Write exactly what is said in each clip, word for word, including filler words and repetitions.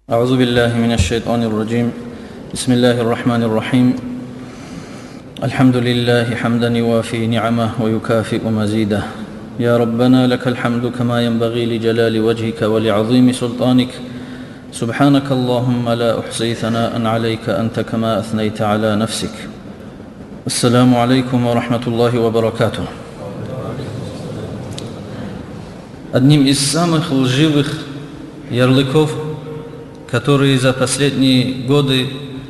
أعوذ بالله من الشيطان الرجيم. بسم الله الرحمن الرحيم. الحمد لله حمدا يوافي نعمه ويكافئ مزيده. يا ربنا لك الحمد كما ينبغي لجلال وجهك ولعظيم سلطانك. سبحانك اللهم لا أحصي ثناء عليك أنت كما أثنيت على نفسك. السلام عليكم ورحمة الله وبركاته. Одним из самых лживых ярлыков, которые за последние годы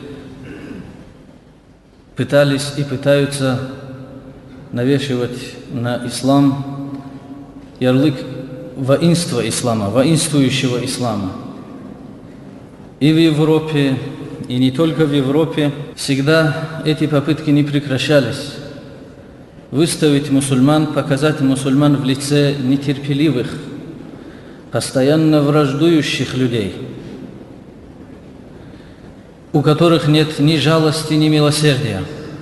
пытались и пытаются навешивать на ислам, ярлык воинства ислама, воинствующего ислама. И в Европе, и не только в Европе, всегда эти попытки не прекращались. Выставить мусульман, показать мусульман в лице нетерпеливых, постоянно враждующих людей, у которых нет ни жалости, ни милосердия.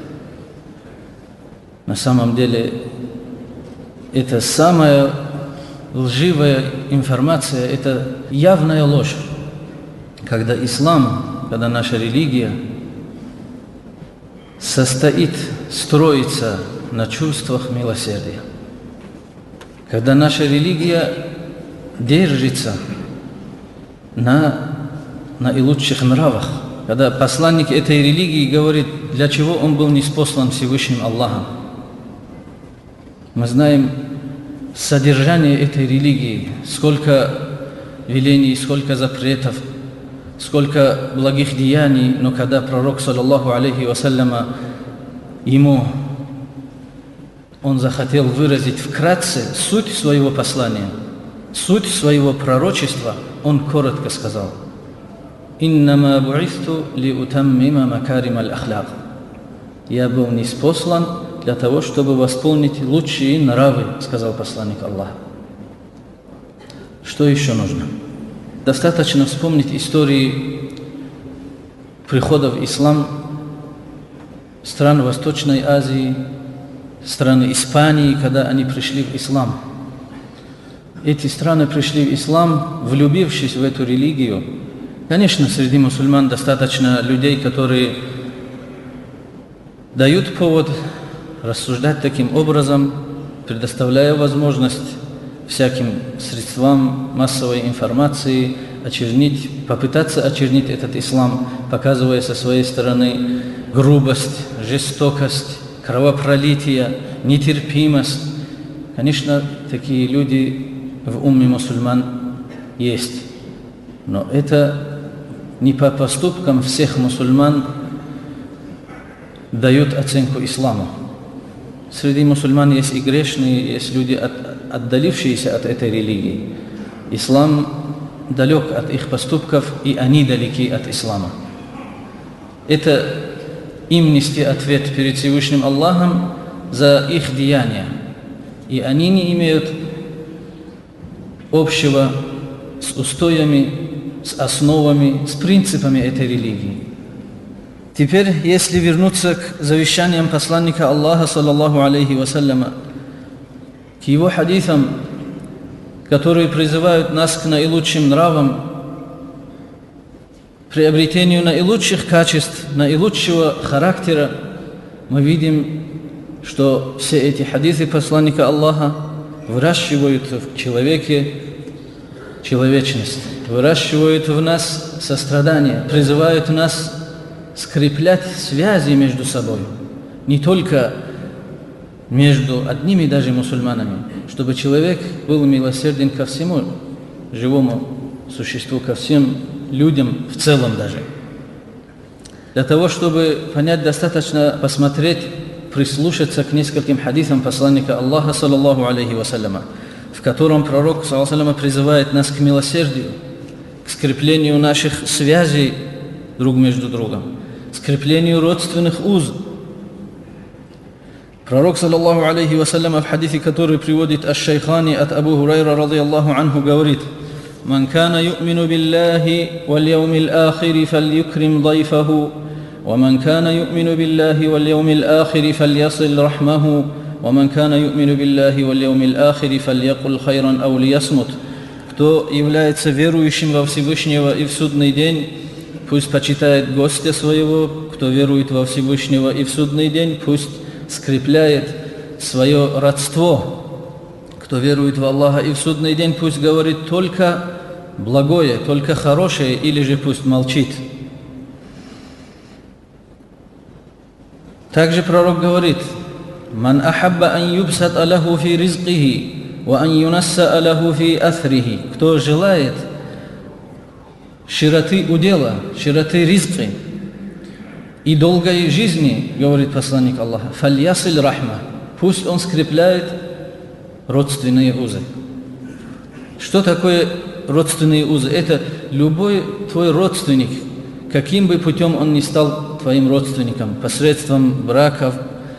На самом деле, это самая лживая информация, это явная ложь. Когда ислам, когда наша религия состоит, строится на чувствах милосердия. Когда наша религия держится на наилучших нравах. Когда посланник этой религии говорит, для чего он был ниспослан Всевышним Аллахом. Мы знаем содержание этой религии, сколько велений, сколько запретов, сколько благих деяний, но когда пророк, саллаллаху алейхи вассаляма, ему он захотел выразить вкратце суть своего послания, суть своего пророчества, он коротко сказал: «Иннама бу'исту лиутаммима макарим аль-ахляк». Я был ниспослан для того, чтобы восполнить лучшие нравы, сказал посланник Аллаха. Что еще нужно? Достаточно вспомнить истории прихода в ислам стран Восточной Азии, страны Испании, когда они пришли в ислам. Эти страны пришли в ислам, влюбившись в эту религию. Конечно, среди мусульман достаточно людей, которые дают повод рассуждать таким образом, предоставляя возможность всяким средствам массовой информации очернить, попытаться очернить этот ислам, показывая со своей стороны грубость, жестокость, кровопролитие, нетерпимость. Конечно, такие люди в умме мусульман есть. Но это не по поступкам всех мусульман дают оценку исламу. Среди мусульман есть и грешные, есть люди, от, отдалившиеся от этой религии. Ислам далек от их поступков, и они далеки от ислама. Это им нести ответ перед Всевышним Аллахом за их деяния. И они не имеют общего с устоями, с основами, с принципами этой религии. Теперь, если вернуться к завещаниям посланника Аллаха, саллаллаху алейхи вассаляма, к его хадисам, которые призывают нас к наилучшим нравам, приобретению наилучших качеств, наилучшего характера, мы видим, что все эти хадисы посланника Аллаха выращивают в человеке человечность, выращивают в нас сострадание, призывают нас скреплять связи между собой, не только между одними даже мусульманами, чтобы человек был милосерден ко всему живому существу, ко всем людям в целом даже. Для того, чтобы понять, достаточно посмотреть, прислушаться к нескольким хадисам посланника Аллаха, саллаллаху алейхи вассаляма, в котором пророк, саллаллаху алейхи вассаляма, призывает нас к милосердию, к скреплению наших связей друг между другом, скреплению родственных уз. Пророк, саллаллаху алейхи вассаляма, в хадисе, который приводит аш-Шайхани от Абу Хурайра, радийаллаху анху, говорит: «Ман кана ю'мину биллахи валь яумил ахири фальюкрим дайфаху, ва ман кана ю'мину биллахи валь яумил ахири фальясил рахмаху, ва ман кана ю'мину биллахи валь яумил ахири фальякул хайран ау лиясмут». кто является верующим во Всевышнего и в судный день, пусть почитает гостя своего, кто верует во Всевышнего и в судный день, пусть скрепляет свое родство. Кто верует в Аллаха и в судный день, пусть говорит только благое, только хорошее, или же пусть молчит. Также пророк говорит: «Ман ахабба ан юбсат алаху фи ризкихи, ва ан юнасса алаху фи аthрихи». Кто желает широты удела, широты ризки и долгой жизни, говорит посланник Аллаха, «Фальясиль рахма», пусть он скрепляет родственные узы. Что такое родственные узы? Это любой твой родственник, каким бы путем он ни стал твоим родственником, посредством браков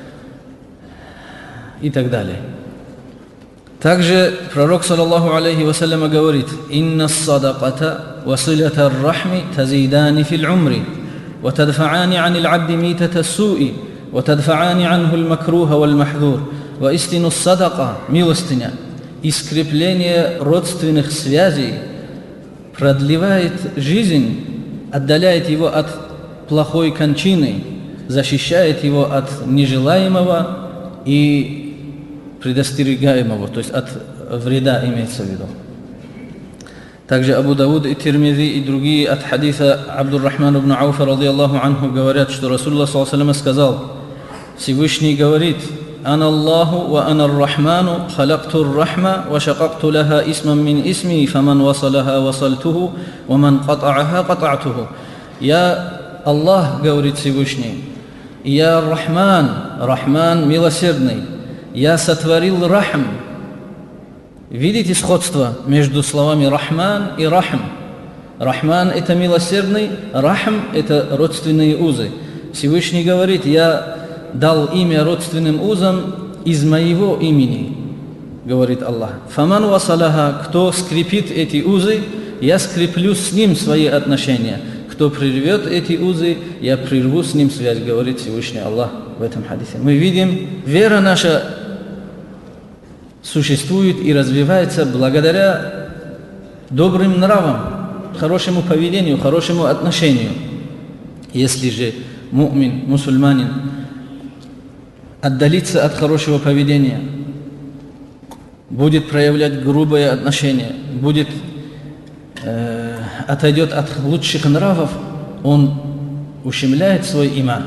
и так далее. Также пророк, саллаллаху алейхи вассаляма, говорит: «Инна ас-садаката ва силата ар-рахми тазидани фил умри, ва тадфаани ани аль-абди митата ас-суи, ва тадфаани анху аль-макруха валь-махдур». Воистину садака, милостыня и скрепление родственных связей продлевает жизнь, отдаляет его от плохой кончины, защищает его от нежелаемого и предостерегаемого, то есть от вреда имеется в виду. Также Абу Дауд и Тирмизи и другие от хадиса Абдуррахмана ибн Ауфа радийаллаху анху говорят, что Расулуллах саллаллаху алейхи ва саллям сказал: Всевышний говорит: «Ана Аллаху ва ана ар-Рахману, халакту ар-Рахма, ва шакакту лаха исман мин исми, фаман васалаха васалтуху, ва ман ката'аха ката'туху». Я Аллах, говорит Всевышний, и я Рахман, Рахман милосердный, я сотворил Рахм. Видите сходство между словами Рахман и Рахм? Рахман – это милосердный, Рахм – это родственные узы. Всевышний говорит: я дал имя родственным узам из моего имени, говорит Аллах. «Фаман васалаха», кто скрепит эти узы, я скреплю с ним свои отношения. Кто прервет эти узы, я прерву с ним связь, говорит Всевышний Аллах в этом хадисе. Мы видим, вера наша существует и развивается благодаря добрым нравам, хорошему поведению, хорошему отношению. Если же му'мин, мусульманин, отдалиться от хорошего поведения, будет проявлять грубое отношение, будет, э, отойдет от лучших нравов, он ущемляет свой иман.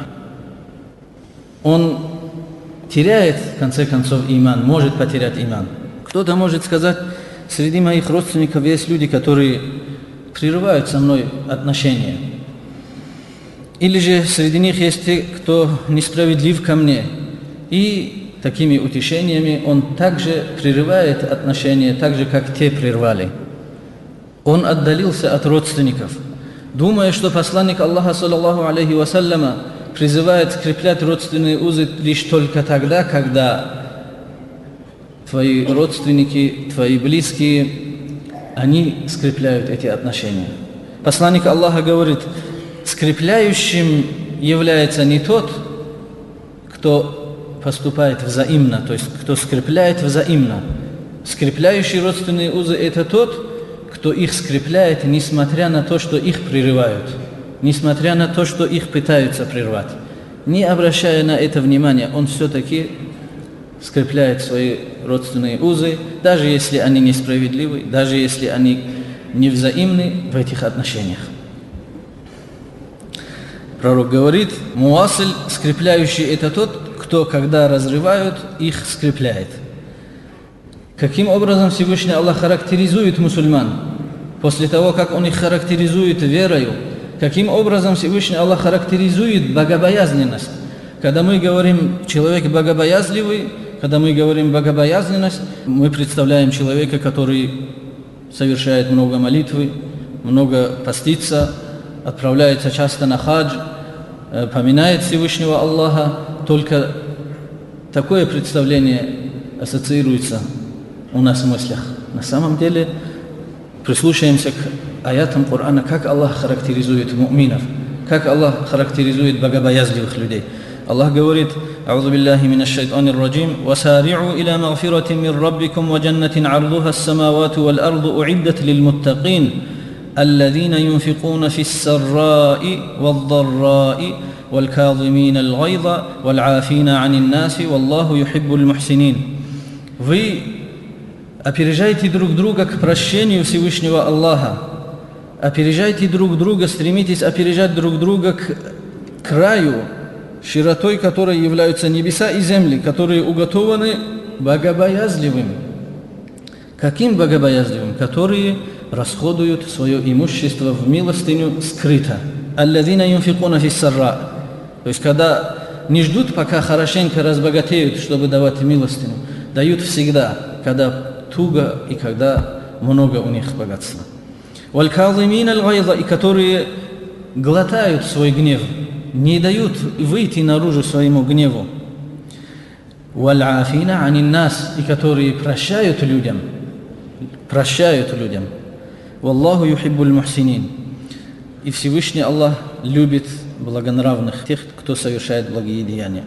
Он теряет, в конце концов, иман, может потерять иман. Кто-то может сказать: среди моих родственников есть люди, которые прерывают со мной отношения. Или же среди них есть те, кто несправедлив ко мне. И такими утешениями он также прерывает отношения, так же, как те прервали. Он отдалился от родственников, думая, что посланник Аллаха, саллаллаху алейхи вассаляма, призывает скреплять родственные узы лишь только тогда, когда твои родственники, твои близкие, они скрепляют эти отношения. Посланник Аллаха говорит: скрепляющим является не тот, кто поступает взаимно, то есть кто скрепляет взаимно. Скрепляющий родственные узы – это тот, кто их скрепляет, несмотря на то, что их прерывают, несмотря на то, что их пытаются прервать. Не обращая на это внимания, он все-таки скрепляет свои родственные узы, даже если они несправедливы, даже если они невзаимны в этих отношениях. Пророк говорит: муасиль, скрепляющий, это тот, кто, когда разрывают, их скрепляет. Каким образом Всевышний Аллах характеризует мусульман? После того, как Он их характеризует верою, каким образом Всевышний Аллах характеризует богобоязненность? Когда мы говорим «человек богобоязливый», когда мы говорим «богобоязненность», мы представляем человека, который совершает много молитвы, много постится, отправляется часто на хадж, поминает Всевышнего Аллаха. Только такое представление ассоциируется у нас в мыслях. На самом деле, прислушаемся к аятам Корана, как Аллах характеризует му'минов, как Аллах характеризует богобоязливых людей. Аллах говорит: «Аузу биллахи минаш шайтанир раджим, васари'у иля магфиратин мир раббикум ва джаннатин ардуха ас-самавату вал арду у'иддат лил муттақин, аллазина юнфикуна фис-сарра'i вад-дарра'i вал казимина аль-гайза вал афина анин наси, валлаху юхиббуль мухсинин». Вы опережайте друг друга к прощению Всевышнего Аллаха. Опережайте друг друга, стремитесь опережать друг друга к краю, широтой которой являются небеса и земли, которые уготованы богобоязливым. Каким богобоязливым? Которые расходуют свое имущество в милостыню скрыто. Аллазина юнфикуна фис-сарра. То есть, когда не ждут, пока хорошенько разбогатеют, чтобы давать милостыню, дают всегда, когда туго и когда много у них богатства. Валь казимина аль-гайза, и которые глотают свой гнев, не дают выйти наружу своему гневу. Валь афина анин нас, и которые прощают людям, прощают людям. Валлаху юхиббуль мухсинин. И Всевышний Аллах любит благонравных, тех, кто совершает благие деяния.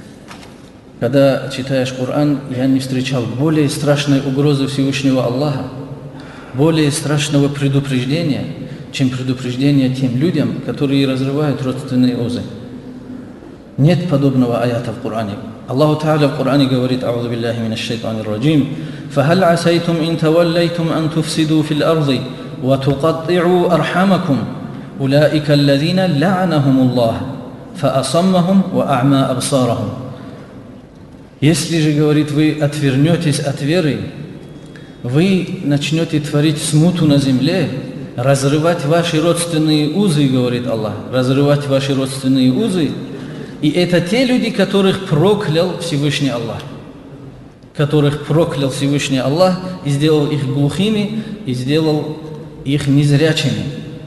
Когда читаешь Коран, я не встречал более страшной угрозы Всевышнего Аллаха, более страшного предупреждения, чем предупреждение тем людям, которые разрывают родственные узы. Нет подобного аята в Коране. Аллаху Та'аля в Коране говорит: «Аузу биллахи минаш шайтанир раджим, фахаль асайтум ин таваллайтум ан туфсиду фил арди ва туқатти'у архамакум, улаика аллазина ла'анахум Аллах, фа асаммахум ва а'ма абсарахум». Если же, говорит, вы отвернетесь от веры, вы начнете творить смуту на земле, разрывать ваши родственные узы, говорит Аллах, разрывать ваши родственные узы. И это те люди, которых проклял Всевышний Аллах, которых проклял Всевышний Аллах и сделал их глухими, и сделал их незрячими.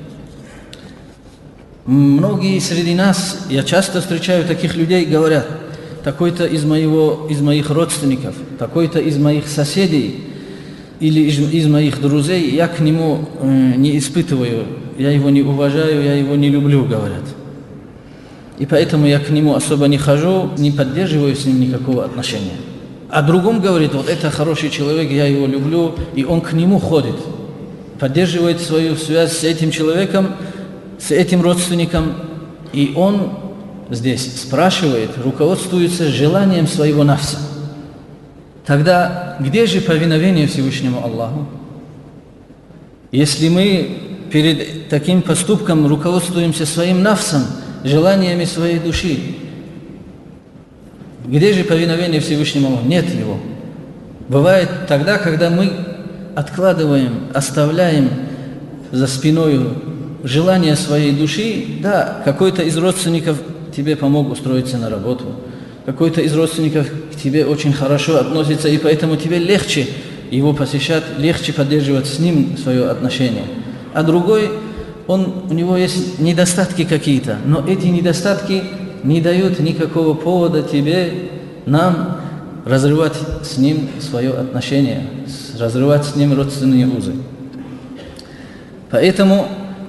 Многие среди нас, я часто встречаю таких людей, говорят: такой-то из, моего, из моих родственников, такой-то из моих соседей или из, из моих друзей, я к нему э, не испытываю, я его не уважаю, я его не люблю, говорят. И поэтому я к нему особо не хожу, не поддерживаю с ним никакого отношения. А другом говорит: вот это хороший человек, я его люблю, и он к нему ходит, поддерживает свою связь с этим человеком, с этим родственником, и он здесь спрашивает, руководствуется желанием своего нафса. Тогда где же повиновение Всевышнему Аллаху? Если мы перед таким поступком руководствуемся своим нафсом, желаниями своей души, где же повиновение Всевышнему Аллаху? Нет его. Бывает тогда, когда мы откладываем, оставляем за спиной желание своей души. Да, какой-то из родственников тебе помог устроиться на работу, какой-то из родственников к тебе очень хорошо относится, и поэтому тебе легче его посещать, легче поддерживать с ним свое отношение. А другой, он, у него есть недостатки какие-то, но эти недостатки не дают никакого повода тебе, нам, разрывать с ним свое отношение, разрывать с ним родственные узы. Поэтому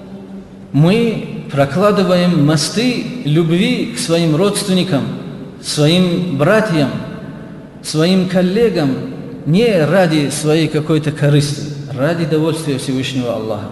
мы прокладываем мосты любви к своим родственникам, своим братьям, своим коллегам не ради своей какой-то корысти, ради довольствия Всевышнего Аллаха.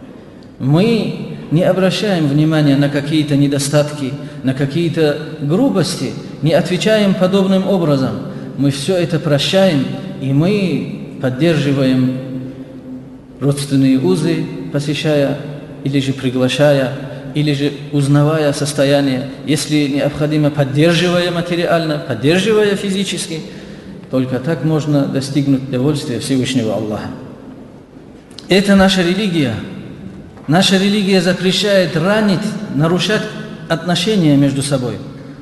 Мы не обращаем внимания на какие-то недостатки, на какие-то грубости, не отвечаем подобным образом. Мы все это прощаем, и мы поддерживаем родственные узы, посещая или же приглашая, или же узнавая состояние, если необходимо, поддерживая материально, поддерживая физически. Только так можно достигнуть довольствия Всевышнего Аллаха. Это наша религия. Наша религия запрещает ранить, нарушать отношения между собой.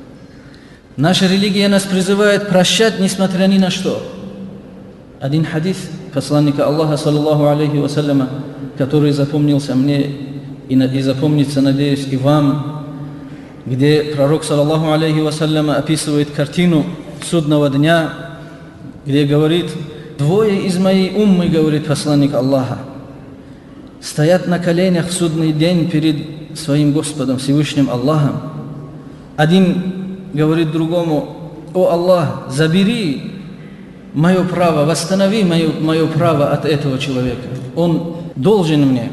Наша религия нас призывает прощать, несмотря ни на что. Один хадис посланника Аллаха, саллаллаху алейхи вассаляма, который запомнился мне и, и запомнится, надеюсь, и вам, где пророк, саллаллаху алейхи вассаляма, описывает картину судного дня, где говорит: двое из моей уммы, говорит посланник Аллаха, стоят на коленях в судный день перед своим Господом, Всевышним Аллахом. Один говорит другому: «О Аллах, забери мое право, восстанови мое, мое право от этого человека, он должен мне».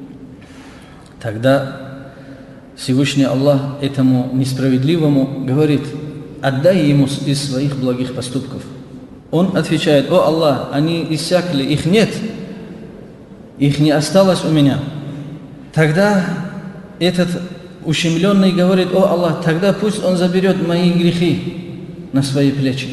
Тогда Всевышний Аллах этому несправедливому говорит: «Отдай ему из своих благих поступков». Он отвечает: «О Аллах, они иссякли, их нет, их не осталось у меня». Тогда этот ущемленный говорит: «О Аллах, тогда пусть он заберет мои грехи на свои плечи».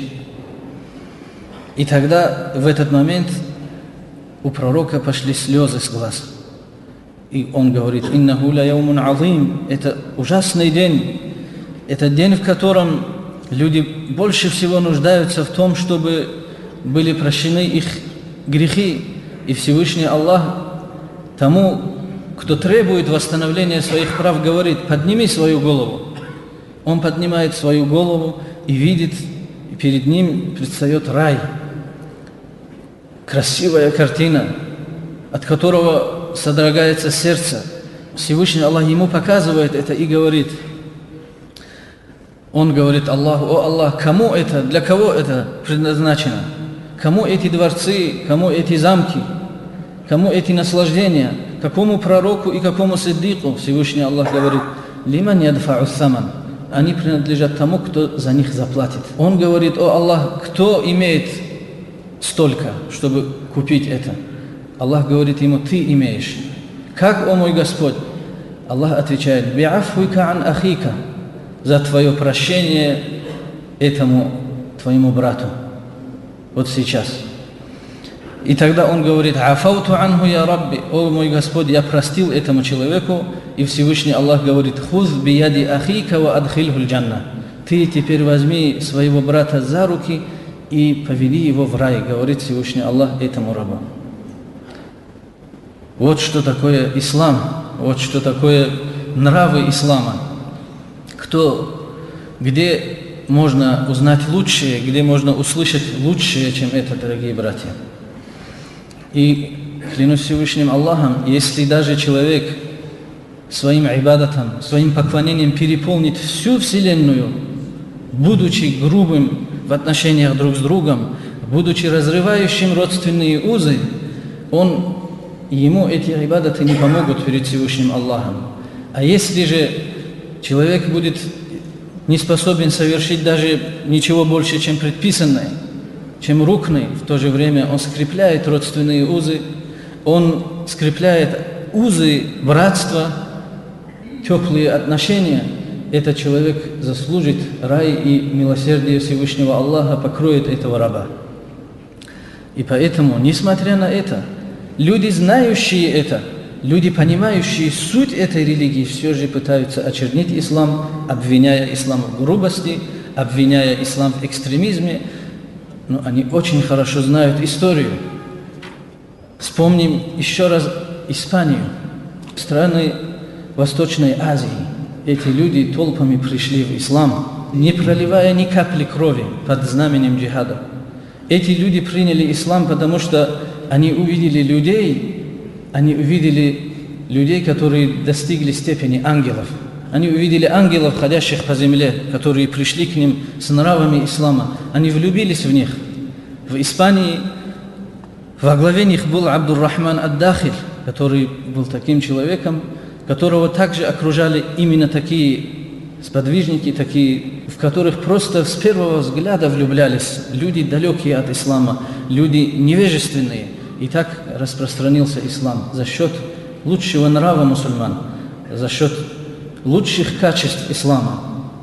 И тогда в этот момент у пророка пошли слезы с глаз. И он говорит: «Иннаху ля яумун азим». Это ужасный день. Это день, в котором люди больше всего нуждаются в том, чтобы были прощены их грехи. И Всевышний Аллах тому, кто требует восстановления своих прав, говорит: «Подними свою голову». Он поднимает свою голову и видит, и перед ним предстает рай. Красивая картина, от которого содрогается сердце. Всевышний Аллах ему показывает это и говорит, он говорит Аллаху: «О Аллах, кому это, для кого это предназначено? Кому эти дворцы, кому эти замки, кому эти наслаждения, какому пророку и какому сиддику?» Всевышний Аллах говорит: «Лиман ядфа'у саман». Они принадлежат тому, кто за них заплатит. Он говорит: «О Аллах, кто имеет столько, чтобы купить это?» Аллах говорит ему: «Ты имеешь». «Как, о мой Господь?» Аллах отвечает: «Би'афвика ан ахика», за твое прощение этому твоему брату. Вот сейчас. И тогда он говорит: «Афауту анху я Рабби», о мой Господь, я простил этому человеку. И Всевышний Аллах говорит: «Хуз бияди ахика ва адхильху аль-джанна». Ты теперь возьми своего брата за руки и поведи его в рай, говорит Всевышний Аллах этому рабу. Вот что такое ислам, вот что такое нравы ислама. Кто, где можно узнать лучшее, где можно услышать лучшее, чем это, дорогие братья. И клянусь Всевышним Аллахом, если даже человек своим ибадатом, своим поклонением переполнит всю вселенную, будучи грубым в отношениях друг с другом, будучи разрывающим родственные узы, он, ему эти ибадаты не помогут перед Всевышним Аллахом. А если же человек будет не способен совершить даже ничего больше, чем предписанное, чем рукны, в то же время он скрепляет родственные узы, он скрепляет узы братства, теплые отношения, этот человек заслужит рай, и милосердие Всевышнего Аллаха покроет этого раба. И поэтому, несмотря на это, люди, знающие это, люди, понимающие суть этой религии, все же пытаются очернить ислам, обвиняя ислам в грубости, обвиняя ислам в экстремизме. Но они очень хорошо знают историю. Вспомним еще раз Испанию, страны Восточной Азии. Эти люди толпами пришли в ислам, не проливая ни капли крови под знаменем джихада. Эти люди приняли ислам, потому что они увидели людей, они увидели людей, которые достигли степени ангелов. Они увидели ангелов, ходящих по земле, которые пришли к ним с нравами ислама. Они влюбились в них. В Испании во главе них был Абдур-Рахман ад-Дахиль, который был таким человеком, которого также окружали именно такие сподвижники, такие, в которых просто с первого взгляда влюблялись люди, далекие от ислама, люди невежественные. И так распространился ислам за счет лучшего нрава мусульман, за счет лучших качеств ислама.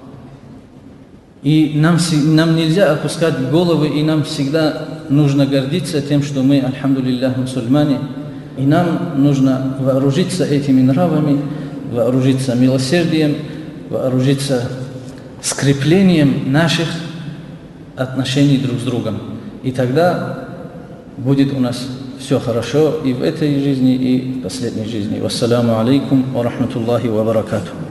И нам, нам нельзя опускать головы, и нам всегда нужно гордиться тем, что мы, альхамдулиллах, мусульмане. И нам нужно вооружиться этими нравами, вооружиться милосердием, вооружиться скреплением наших отношений друг с другом. И тогда будет у нас все хорошо и в этой жизни, и в последней жизни. Вассаламу алейкум ва рахматуллахи ва баракатуху.